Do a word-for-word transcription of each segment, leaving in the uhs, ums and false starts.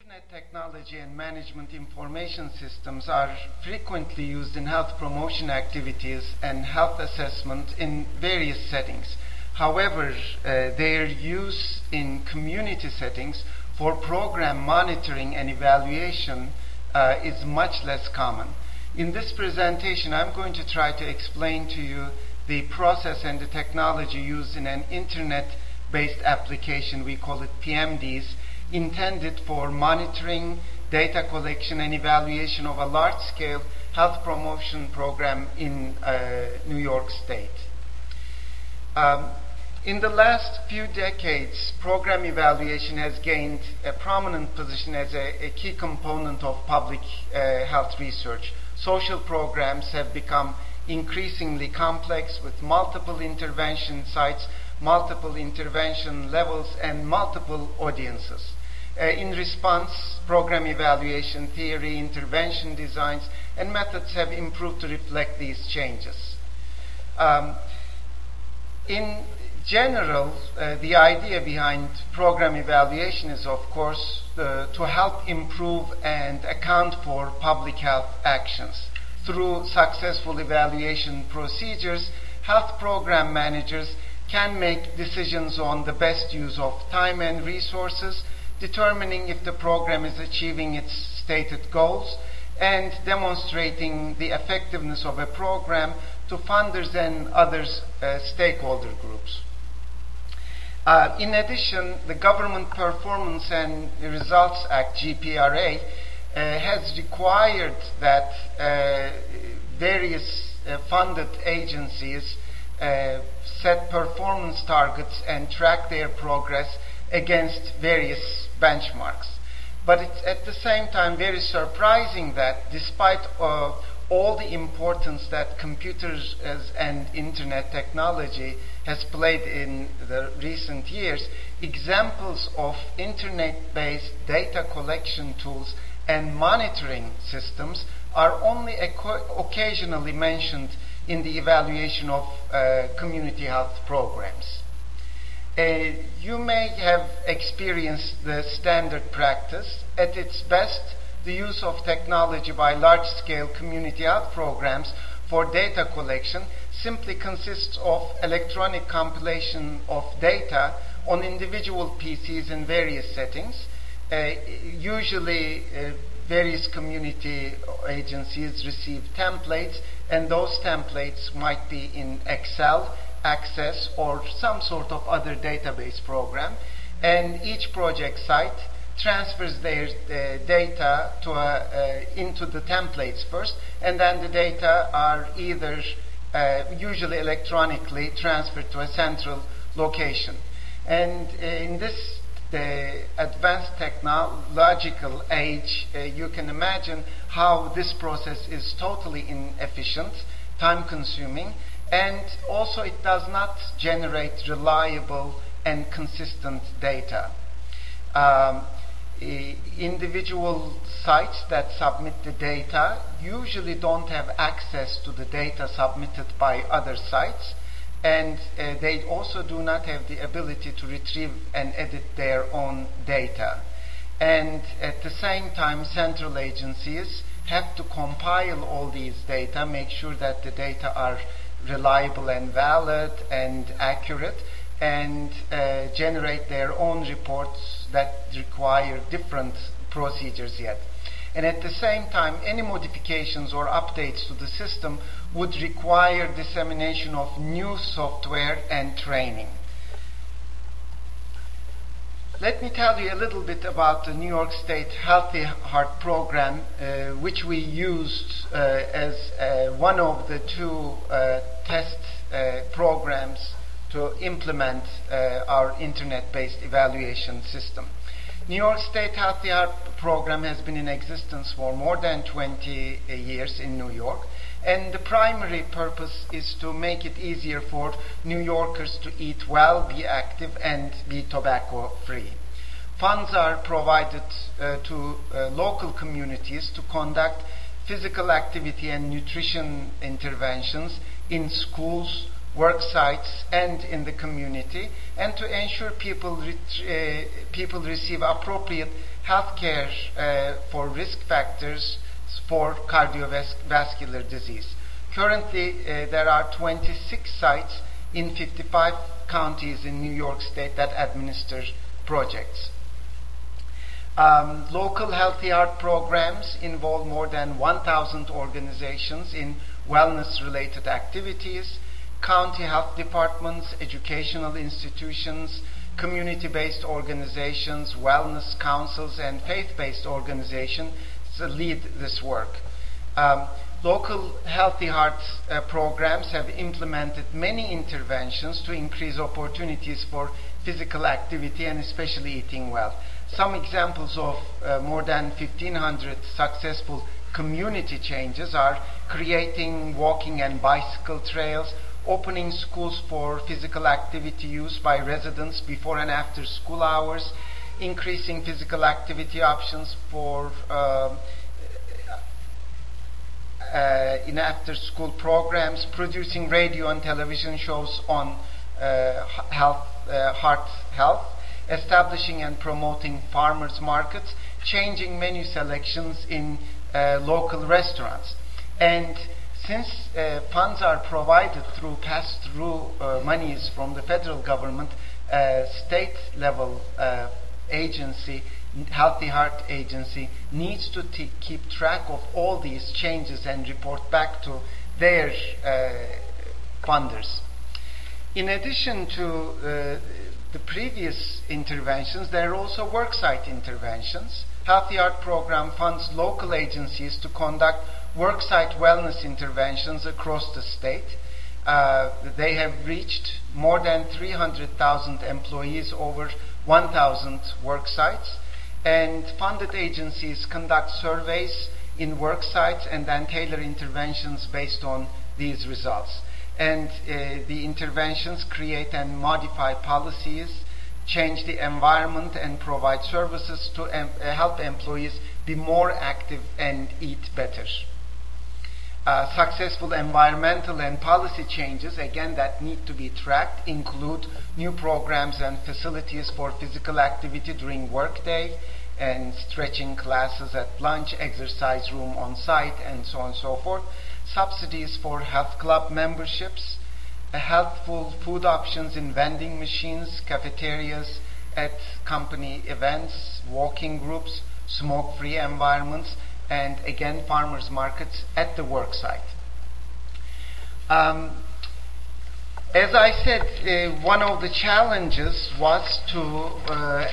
Internet technology and management information systems are frequently used in health promotion activities and health assessment in various settings. However, uh, their use in community settings for program monitoring and evaluation uh, is much less common. In this presentation, I'm going to try to explain to you the process and the technology used in an internet-based application, we call it P M Ds, intended for monitoring, data collection, and evaluation of a large-scale health promotion program in uh, New York State. Um, in the last few decades, program evaluation has gained a prominent position as a, a key component of public uh, health research. Social programs have become increasingly complex with multiple intervention sites, multiple intervention levels, and multiple audiences. Uh, in response, program evaluation theory, intervention designs, and methods have improved to reflect these changes. Um, in general, uh, the idea behind program evaluation is, of course, uh, to help improve and account for public health actions. Through successful evaluation procedures, health program managers can make decisions on the best use of time and resources, determining if the program is achieving its stated goals, and demonstrating the effectiveness of a program to funders and other uh, stakeholder groups. Uh, in addition, the Government Performance and Results Act, G P R A, uh, has required that uh, various uh, funded agencies uh, set performance targets and track their progress against various benchmarks. But it's at the same time very surprising that despite uh, all the importance that computers as, and internet technology has played in the recent years, examples of internet-based data collection tools and monitoring systems are only occasionally mentioned in the evaluation of uh, community health programs. Uh, you may have experienced the standard practice. At its best, the use of technology by large-scale community health programs for data collection simply consists of electronic compilation of data on individual P Cs in various settings. Uh, usually, uh, various community agencies receive templates, and those templates might be in Excel, Access, or some sort of other database program, and each project site transfers their uh, data to a, uh, into the templates first, and then the data are either uh, usually electronically transferred to a central location. And uh, in this the advanced technological age, uh, you can imagine how this process is totally inefficient, time-consuming, and also it does not generate reliable and consistent data. Um, individual sites that submit the data usually don't have access to the data submitted by other sites, and uh, they also do not have the ability to retrieve and edit their own data. And at the same time, central agencies have to compile all these data, make sure that the data are reliable and valid and accurate, and uh, generate their own reports that require different procedures yet. And at the same time, any modifications or updates to the system would require dissemination of new software and training. Let me tell you a little bit about the New York State Healthy Heart Program, uh, which we used uh, as uh, one of the two uh, test uh, programs to implement uh, our internet-based evaluation system. New York State Healthy Heart Program has been in existence for more than twenty years in New York, and the primary purpose is to make it easier for New Yorkers to eat well, be active, and be tobacco-free. Funds are provided uh, to uh, local communities to conduct physical activity and nutrition interventions in schools, work sites, and in the community, and to ensure people, ret- uh, people receive appropriate healthcare uh, for risk factors for cardiovascular disease. Currently, uh, there are twenty-six sites in fifty-five counties in New York State that administer projects. Um, local Healthy Heart programs involve more than one thousand organizations in wellness-related activities, county health departments, educational institutions, community-based organizations, wellness councils, and faith-based organizations lead this work. Um, local Healthy Heart uh, programs have implemented many interventions to increase opportunities for physical activity and especially eating well. Some examples of uh, more than fifteen hundred successful community changes are creating walking and bicycle trails, opening schools for physical activity use by residents before and after school hours, increasing physical activity options for uh, uh, in after-school programs, producing radio and television shows on uh, health, uh, heart health, establishing and promoting farmers markets, changing menu selections in uh, local restaurants. And since uh, funds are provided through pass-through uh, monies from the federal government, uh, state-level uh, agency, Healthy Heart Agency, needs to t- keep track of all these changes and report back to their uh, funders. In addition to uh, the previous interventions, there are also worksite interventions. Healthy Heart Program funds local agencies to conduct worksite wellness interventions across the state. Uh, they have reached more than three hundred thousand employees over one thousand worksites, and funded agencies conduct surveys in worksites and then tailor interventions based on these results. And uh, the interventions create and modify policies, change the environment, and provide services to em- uh, help employees be more active and eat better. Uh, successful environmental and policy changes, again, that need to be tracked, include new programs and facilities for physical activity during workday, and stretching classes at lunch, exercise room on site, and so on and so forth. Subsidies for health club memberships, uh, healthful food options in vending machines, cafeterias, at company events, walking groups, smoke-free environments, and again farmers markets at the work site. Um, as I said, uh, one of the challenges was to uh,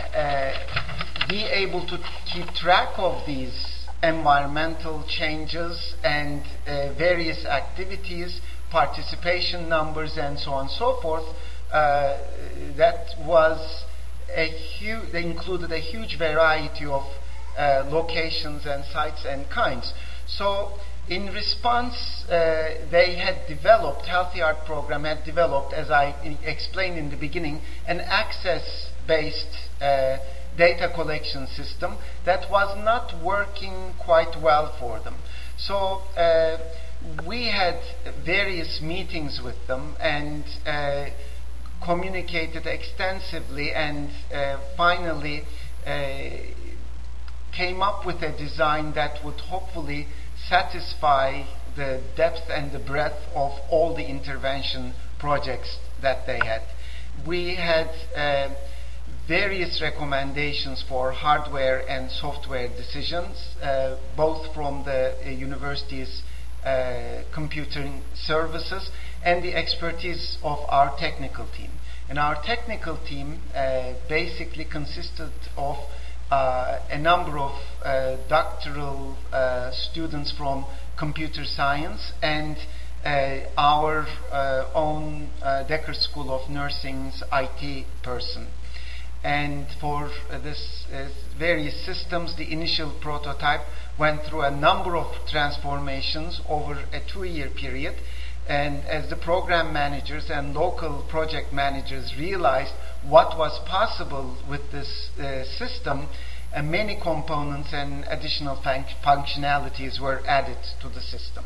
uh, be able to keep track of these environmental changes and uh, various activities, participation numbers, and so on and so forth. Uh, that was a huge, they included a huge variety of uh, locations and sites and kinds. So in response, uh, they had developed, Healthy Heart Program had developed, as I explained in the beginning, an access-based uh, data collection system that was not working quite well for them. So uh, we had various meetings with them and uh, communicated extensively, and uh, finally uh, came up with a design that would hopefully satisfy the depth and the breadth of all the intervention projects that they had. We had uh, various recommendations for hardware and software decisions, uh, both from the uh, university's uh, computing services and the expertise of our technical team. And our technical team uh, basically consisted of uh, a number of uh, doctoral uh, students from computer science and uh, our uh, own uh, Decker School of Nursing's I T person. And for uh, this uh, various systems, the initial prototype went through a number of transformations over a two-year period. And as the program managers and local project managers realized what was possible with this uh, system, uh, many components and additional func- functionalities were added to the system.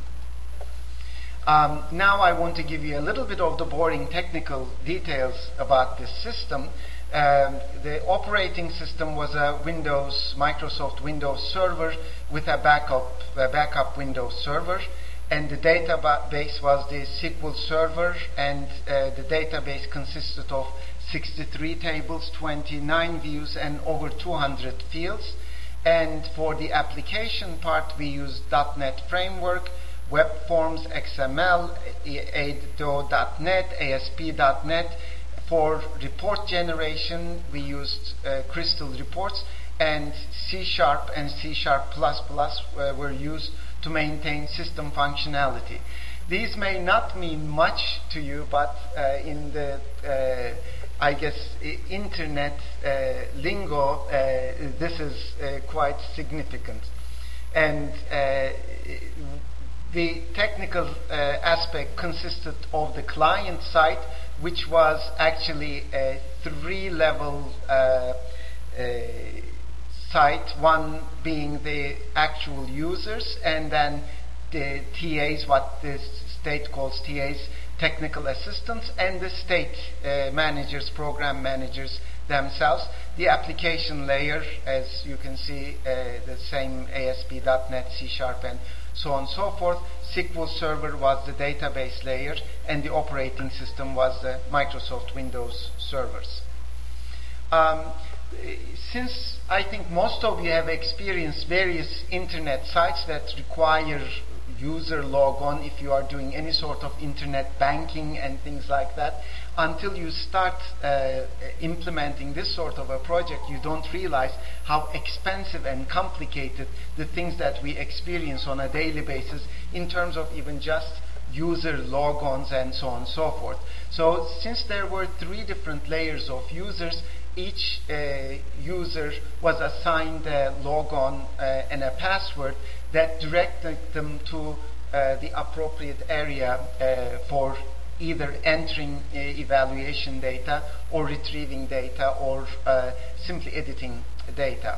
Um, now I want to give you a little bit of the boring technical details about this system. Um, the operating system was a Windows, Microsoft Windows server with a backup, a backup Windows server, and the database was the S Q L Server, and uh, the database consisted of sixty-three tables, twenty-nine views, and over two hundred fields. And for the application part, we used dot net Framework, Web Forms, X M L, A D O dot net, A S P dot net. For report generation, we used uh, Crystal Reports, and C Sharp and C Sharp plus plus uh, were used to maintain system functionality. These may not mean much to you, but uh, in the, uh, I guess, I- internet uh, lingo, uh, this is uh, quite significant. And uh, the technical uh, aspect consisted of the client side, which was actually a three-level uh, uh, site, one being the actual users, and then the T As, what the state calls T As, technical assistants, and the state uh, managers, program managers themselves. The application layer, as you can see, uh, the same A S P dot net, C Sharp, and so on and so forth. S Q L Server was the database layer, and the operating system was the Microsoft Windows servers. Um, since I think most of you have experienced various internet sites that require user logon if you are doing any sort of internet banking and things like that, until you start uh, implementing this sort of a project, you don't realize how expensive and complicated the things that we experience on a daily basis in terms of even just user logons and so on and so forth. So since there were three different layers of users, each uh, user was assigned a logon uh, and a password that directed them to uh, the appropriate area uh, for either entering uh, evaluation data or retrieving data or uh, simply editing data.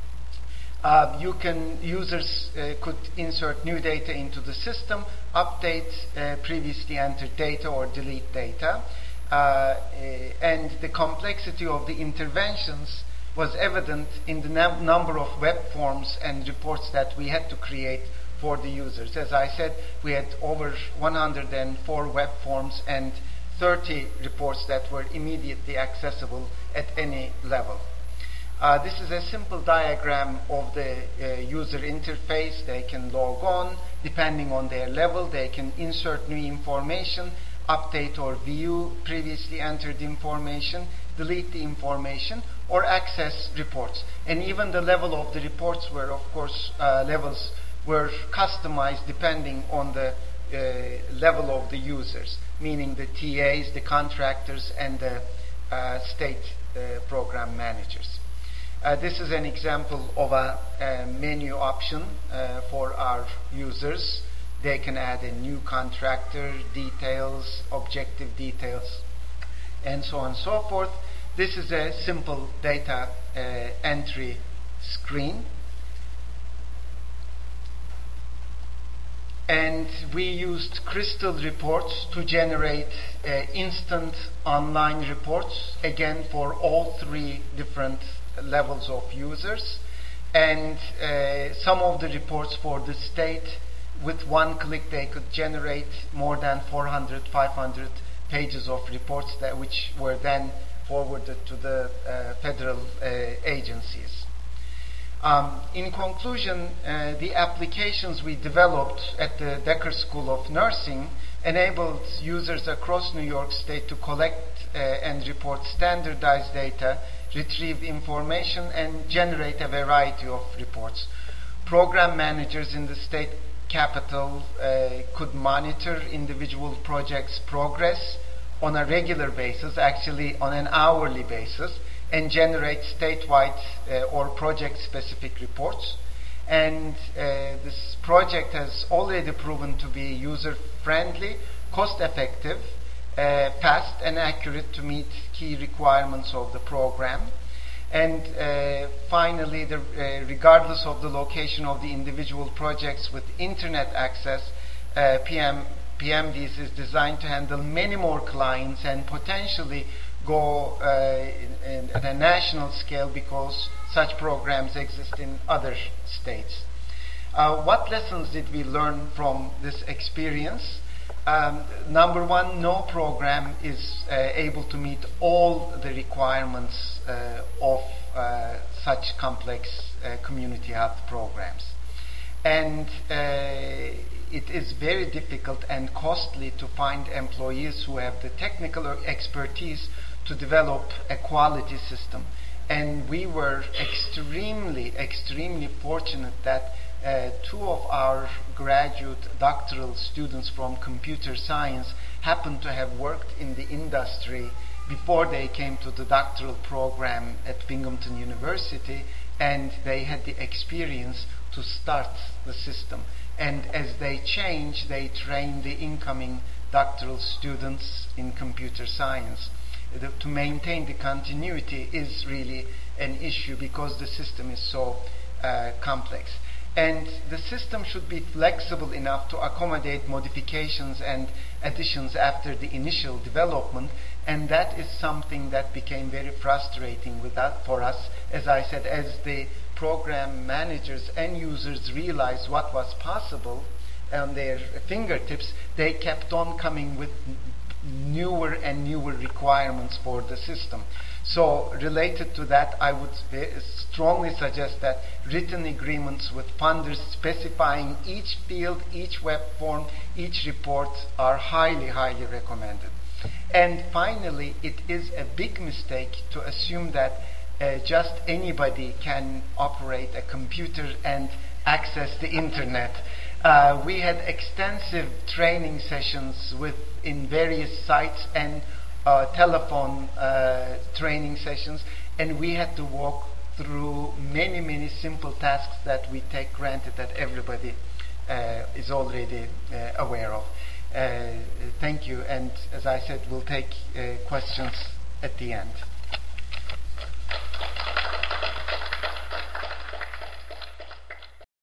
Uh, you can users uh, could insert new data into the system, update uh, previously entered data, or delete data. Uh, uh, and the complexity of the interventions was evident in the num- number of web forms and reports that we had to create for the users. As I said, we had over one hundred four web forms and thirty reports that were immediately accessible at any level. Uh, this is a simple diagram of the uh, user interface. They can log on. Depending on their level, they can insert new information, update or view previously entered information, delete the information, or access reports. And even the level of the reports were, of course, uh, levels were customized depending on the uh, level of the users, meaning the T As, the contractors, and the uh, state uh, program managers. Uh, this is an example of a, a menu option uh, for our users. They can add a new contractor, details, objective details, and so on and so forth. This is a simple data uh, entry screen. And we used Crystal Reports to generate uh, instant online reports, again for all three different levels of users. And uh, some of the reports for the state, with one click they could generate more than four hundred, five hundred pages of reports that which were then forwarded to the uh, federal uh, agencies. Um, in conclusion, uh, the applications we developed at the Decker School of Nursing enabled users across New York State to collect uh, and report standardized data, retrieve information, and generate a variety of reports. Program managers in the state capital uh, could monitor individual projects' progress on a regular basis, actually on an hourly basis, and generate statewide uh, or project-specific reports. And uh, this project has already proven to be user-friendly, cost-effective, uh, fast, and accurate to meet key requirements of the program. And uh, finally, the, uh, regardless of the location of the individual projects with internet access, uh, P M, P M Ds is designed to handle many more clients and potentially go uh, in, in, at a national scale because such programs exist in other states. Uh, what lessons did we learn from this experience? Um, number one, no program is uh, able to meet all the requirements uh, of uh, such complex uh, community health programs. And uh, it is very difficult and costly to find employees who have the technical expertise to develop a quality system. And we were extremely, extremely fortunate that uh, two of our graduate doctoral students from computer science happened to have worked in the industry before they came to the doctoral program at Binghamton University, and they had the experience to start the system. And as they change, they train the incoming doctoral students in computer science. The, to maintain the continuity is really an issue because the system is so uh, complex. And the system should be flexible enough to accommodate modifications and additions after the initial development, and that is something that became very frustrating with that for us. As I said, as the program managers and users realized what was possible on their fingertips, they kept on coming with newer and newer requirements for the system. So related to that, I would strongly suggest that written agreements with funders specifying each field, each web form, each report are highly, highly recommended. And finally, it is a big mistake to assume that uh, just anybody can operate a computer and access the internet. Uh, we had extensive training sessions with in various sites and uh, telephone uh, training sessions, and we had to walk through many, many simple tasks that we take granted that everybody uh, is already uh, aware of. Uh, thank you, and as I said, we'll take uh, questions at the end.